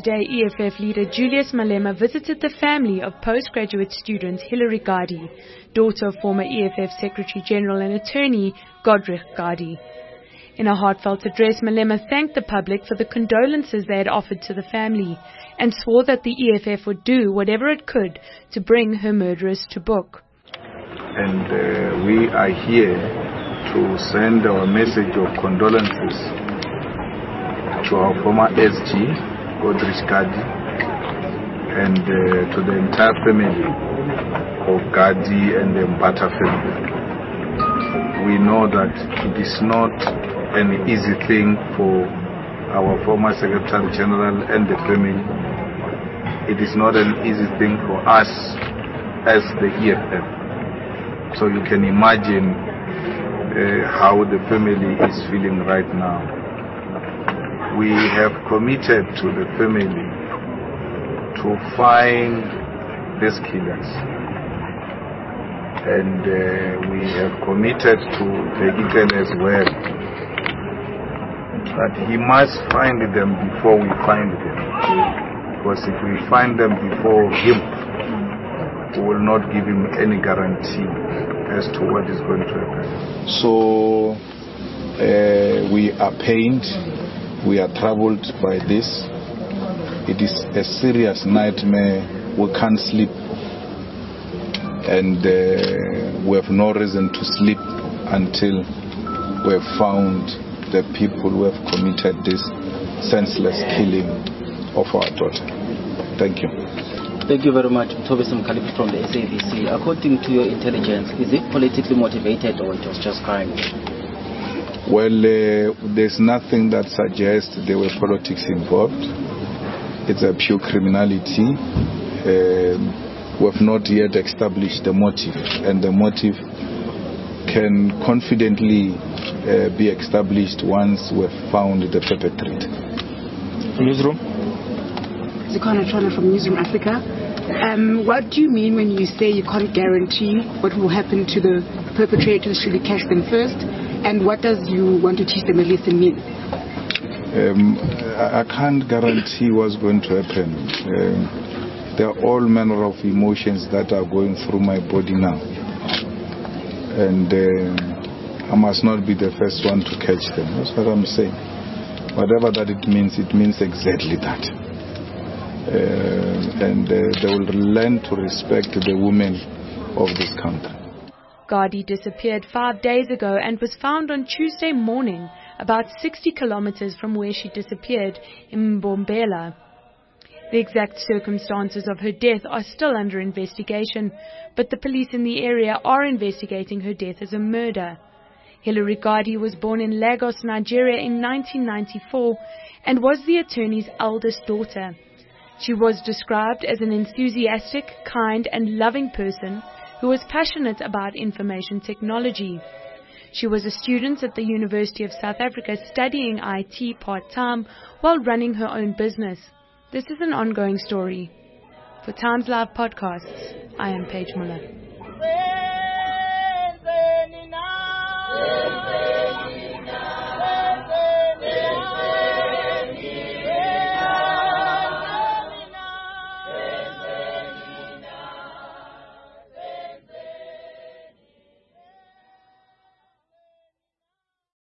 today, EFF leader Julius Malema visited the family of postgraduate student Hilary Gadi, daughter of former EFF Secretary General and attorney Godrich Gadi. In a heartfelt address, Malema thanked the public for the condolences they had offered to the family and swore that the EFF would do whatever it could to bring her murderers to book. And we are here to send our message of condolences to our former SG, Godrich Gadi, and to the entire family of Gadi and the Mbata family. We know that it is not an easy thing for our former Secretary General and the family. It is not an easy thing for us as the EFF. So you can imagine how the family is feeling right now. We have committed to the family to find these killers. And we have committed to Vegiten as well, that he must find them before we find them. Because if we find them before him, we will not give him any guarantee as to what is going to happen. So we are pained, we are troubled by this. It is a serious nightmare. We can't sleep, and we have no reason to sleep until we have found the people who have committed this senseless killing of our daughter. Thank you. Thank you very much, Mthobisi Mkhaliphi from the SABC. According to your intelligence, is it politically motivated or it was just crime? Well, there's nothing that suggests there were politics involved. It's a pure criminality. We have not yet established the motive, and the motive can confidently be established once we've found the perpetrator. Newsroom? Zikona Trona from Newsroom Africa. What do you mean when you say you can't guarantee what will happen to the perpetrators should you catch them first? And what does you want to teach them a lesson mean? I can't guarantee what's going to happen. There are all manner of emotions that are going through my body now. And I must not be the first one to catch them. That's what I'm saying. Whatever that it means exactly that. And they will learn to respect the women of this country. Gadi disappeared 5 days ago and was found on Tuesday morning, about 60 kilometers from where she disappeared in Mbombela. The exact circumstances of her death are still under investigation, but the police in the area are investigating her death as a murder. Hilary Gadi was born in Lagos, Nigeria in 1994 and was the attorney's eldest daughter. She was described as an enthusiastic, kind and loving person who was passionate about information technology. She was a student at the University of South Africa studying IT part-time while running her own business. This is an ongoing story. For Times Live Podcasts, I am Paige Muller.